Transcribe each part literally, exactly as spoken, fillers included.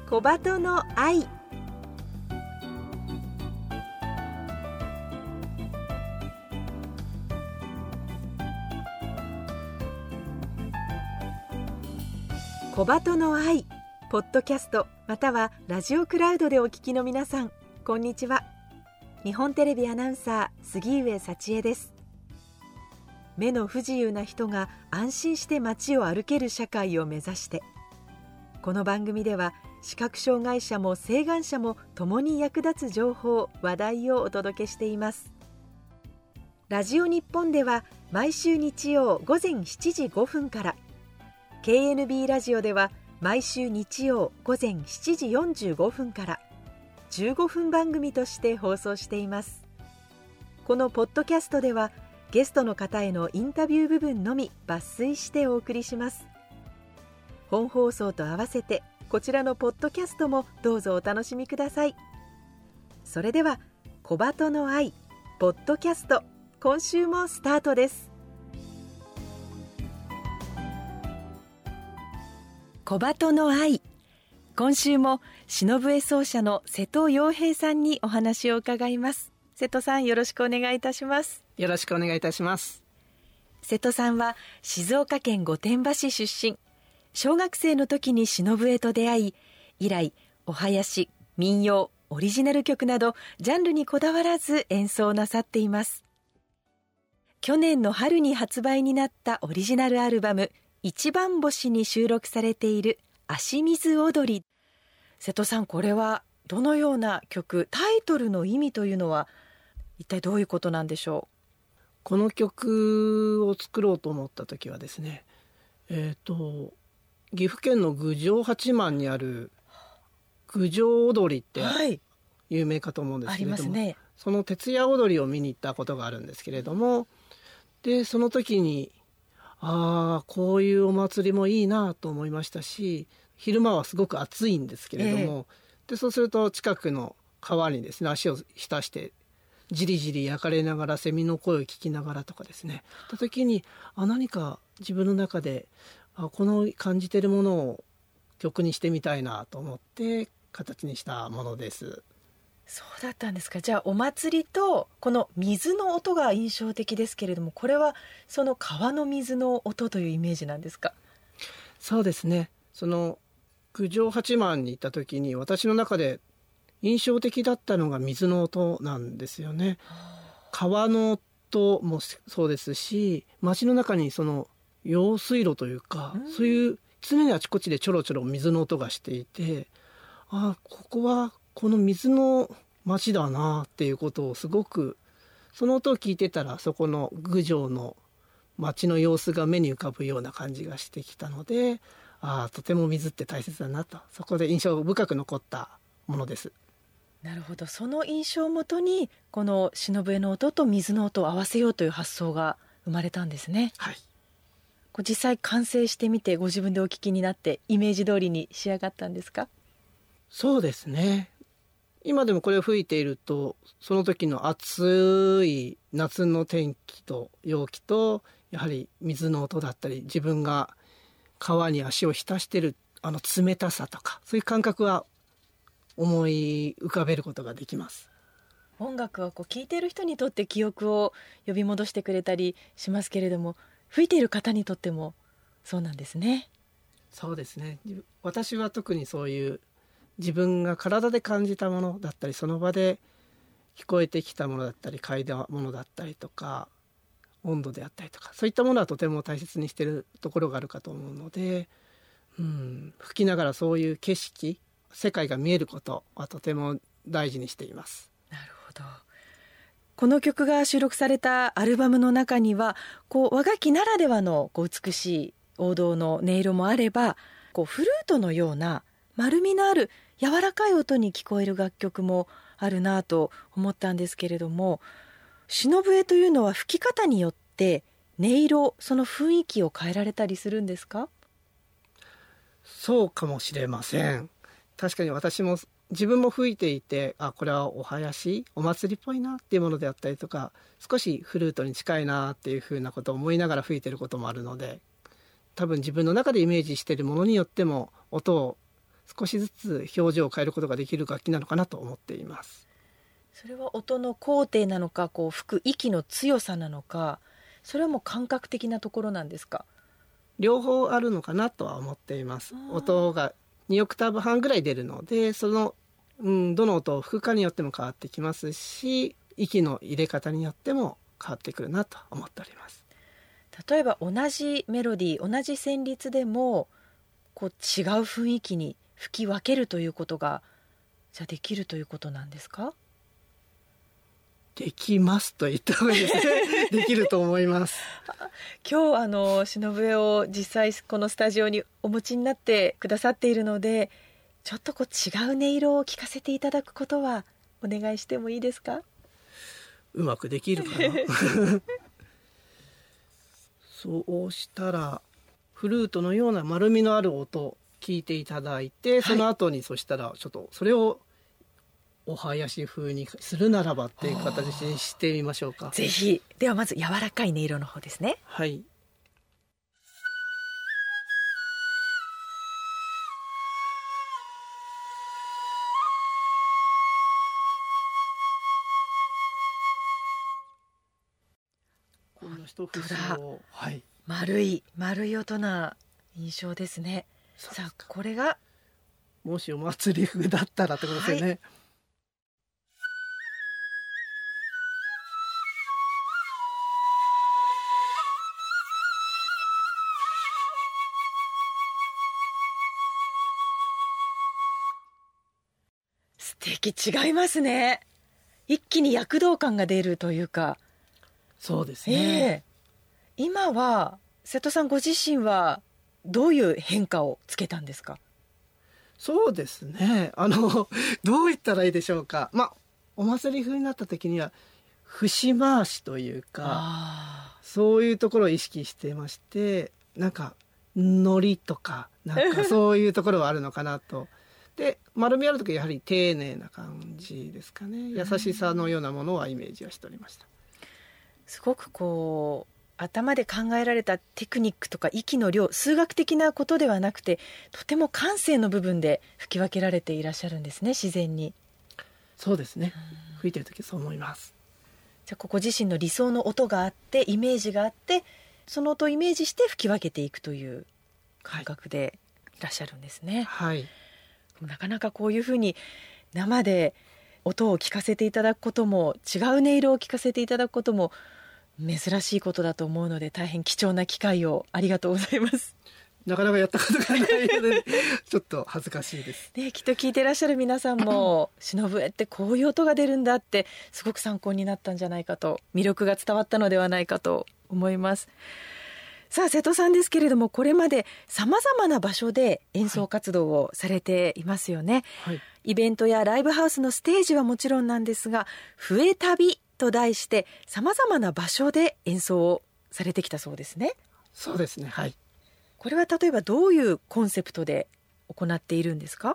小鳩の愛。小鳩の愛ポッドキャストまたはラジオクラウドでお聞きの皆さん、こんにちは。日本テレビアナウンサー杉上幸恵です。目の不自由な人が安心して街を歩ける社会を目指して、この番組では視覚障害者も晴眼者も共に役立つ情報話題をお届けしています。ラジオ日本では毎週日曜午前しちじごふんから、 ケーエヌビー ラジオでは毎週日曜午前しちじよんじゅうごふんからじゅうごふん番組として放送しています。このポッドキャストではゲストの方へのインタビュー部分のみ抜粋してお送りします。本放送と合わせてこちらのポッドキャストもどうぞお楽しみください。それでは小鳩の愛ポッドキャスト、今週もスタートです。小鳩の愛、今週も篠笛奏者の瀬戸洋平さんにお話を伺います。瀬戸さん、よろしくお願いいたします。 よろしくお願いいたします。 瀬戸さんは静岡県御殿場市出身。小学生の時に篠笛と出会い、以来お囃子、民謡、オリジナル曲などジャンルにこだわらず演奏なさっています。去年の春に発売になったオリジナルアルバム一番星に収録されている足水踊り。瀬戸さん、これはどのような曲、タイトルの意味というのは一体どういうことなんでしょう？ この曲を作ろうと思った時はですね、えっと岐阜県の郡上八幡にある郡上踊りって有名かと思うんですけれども、はい、ありますね。その徹夜踊りを見に行ったことがあるんですけれども、でその時にああこういうお祭りもいいなと思いましたし、昼間はすごく暑いんですけれども、えー、でそうすると近くの川にですね足を浸してじりじり焼かれながらセミの声を聞きながらとかですね、た時にあ何か自分の中であこの感じてるものを曲にしてみたいなと思って形にしたものです。 そうだったんですか。じゃあお祭りとこの水の音が印象的ですけれども、これはその川の水の音というイメージなんですか？ そうですね。その郡上八幡に行った時に私の中で印象的だったのが水の音なんですよね。川の音もそうですし、街の中にその用水路というか、うん、そういう常にあちこちでちょろちょろ水の音がしていて、あここはこの水の街だなっていうことをすごく、その音を聞いてたらそこの郡上の街の様子が目に浮かぶような感じがしてきたので、あとても水って大切だなと、そこで印象深く残ったものです。 なるほど。その印象をもとにこの篠笛の音と水の音を合わせようという発想が生まれたんですね。 はい。 こう実際完成してみてご自分でお聞きになってイメージ通りに仕上がったんですか？ そうですね。今でもこれを吹いていると、その時の暑い夏の天気と陽気とやはり水の音だったり、自分が川に足を浸しているあの冷たさとか、そういう感覚は思い浮かべることができます。 音楽はこう聴いている人にとって記憶を呼び戻してくれたりしますけれども、吹いている方にとってもそうなんですね。 そうですね。私は特にそういう自分が体で感じたものだったり、その場で聞こえてきたものだったり、嗅いだものだったりとか、温度であったりとか、そういったものはとても大切にしているところがあるかと思うので、うん、吹きながらそういう景色、世界が見えることはとても大事にしています。 なるほど。この曲が収録されたアルバムの中には、こう和楽器ならではのこう美しい王道の音色もあれば、こうフルートのような丸みのある柔らかい音に聞こえる楽曲もあるなと思ったんですけれども、篠笛というのは吹き方によって音色、その雰囲気を変えられたりするんですか？ そうかもしれません。確かに私も自分も吹いていて、あこれはお囃子お祭りっぽいなっていうものであったりとか、少しフルートに近いなっていうふうなことを思いながら吹いてることもあるので、多分自分の中でイメージしているものによっても音を少しずつ表情を変えることができる楽器なのかなと思っています。 それは音の高低なのか、こう吹く息の強さなのか、それはもう感覚的なところなんですか？ 両方あるのかなとは思っています。音がにオクターブ半ぐらい出るので、その、うん、どの音を吹くかによっても変わってきますし、息の入れ方によっても変わってくるなと思っております。 例えば同じメロディー、同じ旋律でもこう違う雰囲気に吹き分けるということがじゃあできるということなんですか？ できますと言った方がいいですね。できると思います。 今日あの篠笛を実際このスタジオにお持ちになってくださっているので、ちょっとこう違う音色を聞かせていただくことはお願いしてもいいですか？ うまくできるかな。そうしたらフルートのような丸みのある音を聞いていただいて、その後にそしたらちょっとそれをお囃子風にするならばっていう形にしてみましょうか。 ぜひ。ではまず柔らかい音色の方ですね。 はい。こんな一節を、はい、 丸い丸い音な印象ですね。さあこれがもしお祭り風だったらってことですよね。はい、 素敵。違いますね。一気に躍動感が出るというか。 そうですね、 えー、今は瀬戸さんご自身はどういう変化をつけたんですか？ そうですね、あのどう言ったらいいでしょうか。まあお祭り風になった時には節回しというか、そういうところを意識してまして、なんかノリとかなんかそういうところはあるのかなと。で丸みある時はやはり丁寧な感じですかね。優しさのようなものはイメージはしておりました。 すごくこう頭で考えられたテクニックとか息の量、数学的なことではなくて、とても感性の部分で吹き分けられていらっしゃるんですね、自然に。 そうですね、吹いてる時そう思います。 じゃあここ自身の理想の音があって、イメージがあって、その音をイメージして吹き分けていくという感覚でいらっしゃるんですね。 はい、 なかなかこういうふうに生で音を聞かせていただくことも、違う音色を聞かせていただくことも珍しいことだと思うので、大変貴重な機会をありがとうございます。 なかなかやったことがないのでちょっと恥ずかしいです、 ね、きっと聞いてらっしゃる皆さんも篠笛ってこういう音が出るんだってすごく参考になったんじゃないかと、魅力が伝わったのではないかと思います。さあ瀬戸さんですけれども、これまでさまざまな場所で演奏活動をされていますよね、はい、イベントやライブハウスのステージはもちろんなんですが、笛旅と題してさまざまな場所で演奏をされてきたそうですね。 そうですね、はい。 これは例えばどういうコンセプトで行っているんですか？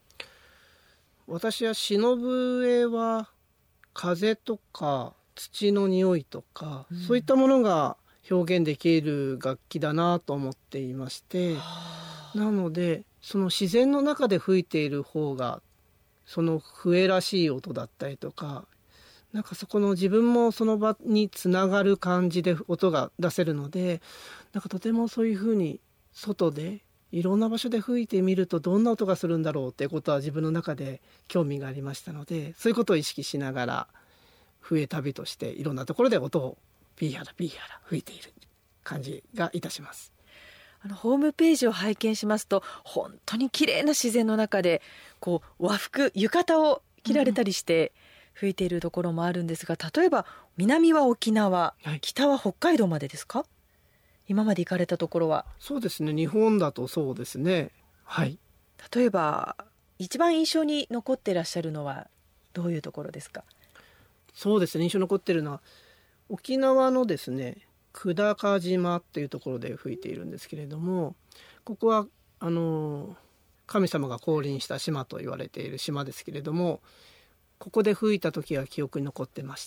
私は篠笛は風とか土の匂いとか、うん、そういったものが表現できる楽器だなと思っていまして、なのでその自然の中で吹いている方がその笛らしい音だったりとか、なんかそこの自分もその場につながる感じで音が出せるので、なんかとてもそういう風に外でいろんな場所で吹いてみるとどんな音がするんだろうっていうことは自分の中で興味がありましたので、そういうことを意識しながら笛旅としていろんなところで音をピーハラピーハラ吹いている感じがいたします。 あのホームページを拝見しますと、本当に綺麗な自然の中でこう和服浴衣を着られたりして吹いているところもあるんですが、例えば南は沖縄、はい、北は北海道までですか？今まで行かれたところは。 そうですね、日本だとそうですね、はい。 例えば一番印象に残っていらっしゃるのはどういうところですか？ そうですね、印象に残っているのは沖縄のですね久高島っていうところで吹いているんですけれども、ここはあの神様が降臨した島と言われている島ですけれども、ここで吹いた時は記憶に残ってまして、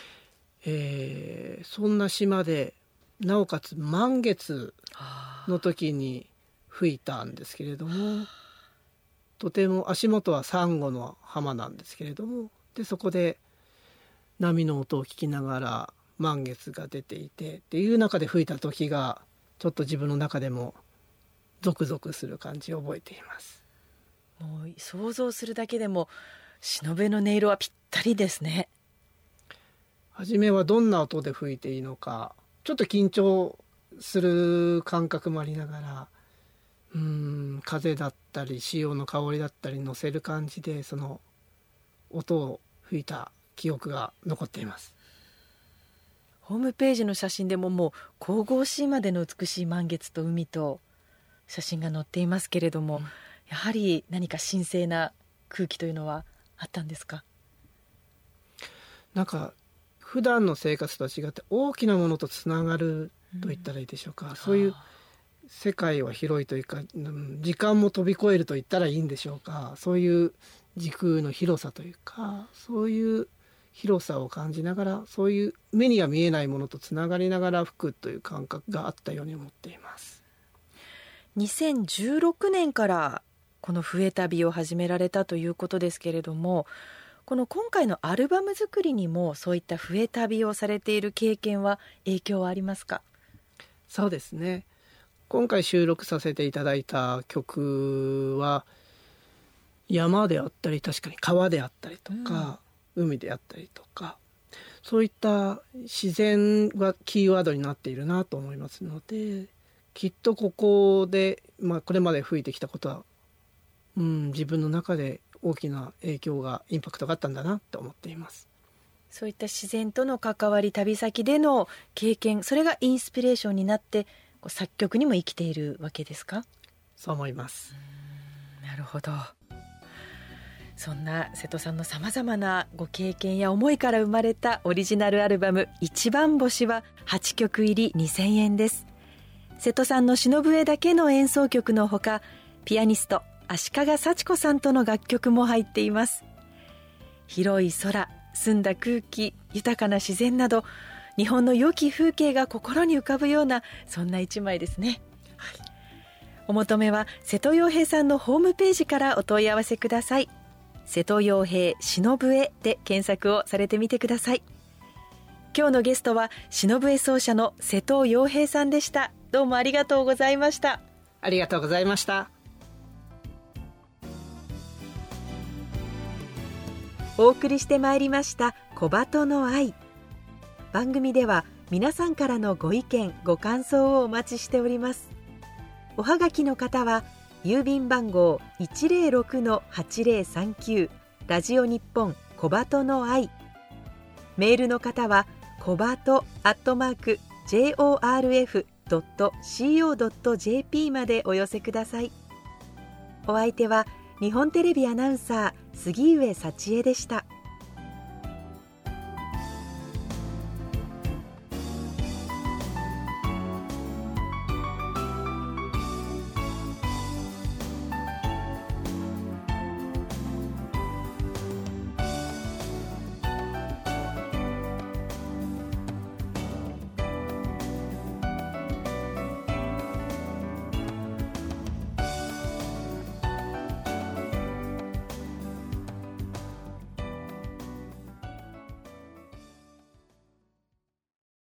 えー、そんな島でなおかつ満月の時に吹いたんですけれども、 とても足元はサンゴの浜なんですけれども、でそこで波の音を聞きながら満月が出ていてっていう中で吹いた時がちょっと自分の中でもゾクゾクする感じを覚えています。 もう想像するだけでも篠笛の音色はぴったりですね。 初めはどんな音で吹いていいのかちょっと緊張する感覚もありながら、うーん風だったり潮の香りだったり乗せる感じでその音を吹いた記憶が残っています。 ホームページの写真でももう神々しいまでの美しい満月と海と写真が載っていますけれども、うん、やはり何か神聖な空気というのはあったんですか？ なんか普段の生活とは違って大きなものとつながると言ったらいいでしょうか、うん、そういう世界は広いというか、うん、時間も飛び越えると言ったらいいんでしょうか、そういう時空の広さというかそういう広さを感じながらそういう目には見えないものとつながりながら吹くという感覚があったように思っています。 にせんじゅうろくねんからこの笛旅を始められたということですけれども、この今回のアルバム作りにもそういった笛旅をされている経験は影響はありますか？ そうですね、今回収録させていただいた曲は山であったり確かに川であったりとか、うん、海であったりとかそういった自然がキーワードになっているなと思いますので、きっとここで、まあ、これまで吹いてきたことは、うん、自分の中で大きな影響がインパクトがあったんだなと思っています。 そういった自然との関わり旅先での経験、それがインスピレーションになってこう作曲にも生きているわけですか？ そう思います。 なるほど。そんな瀬戸さんのさまざまなご経験や思いから生まれたオリジナルアルバム一番星ははちきょく入りにせんえんです。瀬戸さんの篠笛だけの演奏曲のほか、ピアニスト足利幸子さんとの楽曲も入っています。広い空、澄んだ空気、豊かな自然など日本の良き風景が心に浮かぶようなそんな一枚ですね、はい、お求めは瀬戸洋平さんのホームページからお問い合わせください。瀬戸洋平篠笛で検索をされてみてください。今日のゲストは篠笛奏者の瀬戸洋平さんでした。どうもありがとうございました。 ありがとうございました。 お送りしてまいりました小鳩の愛。番組では皆さんからのご意見ご感想をお待ちしております。おはがきの方は郵便番号 いちまるろくのはちまるさんきゅう ラジオ日本小鳩の愛。メールの方は小鳩アットマーク ジェイオーアールエフドットシーオードットジェーピー までお寄せください。お相手は日本テレビアナウンサー杉上幸恵でした。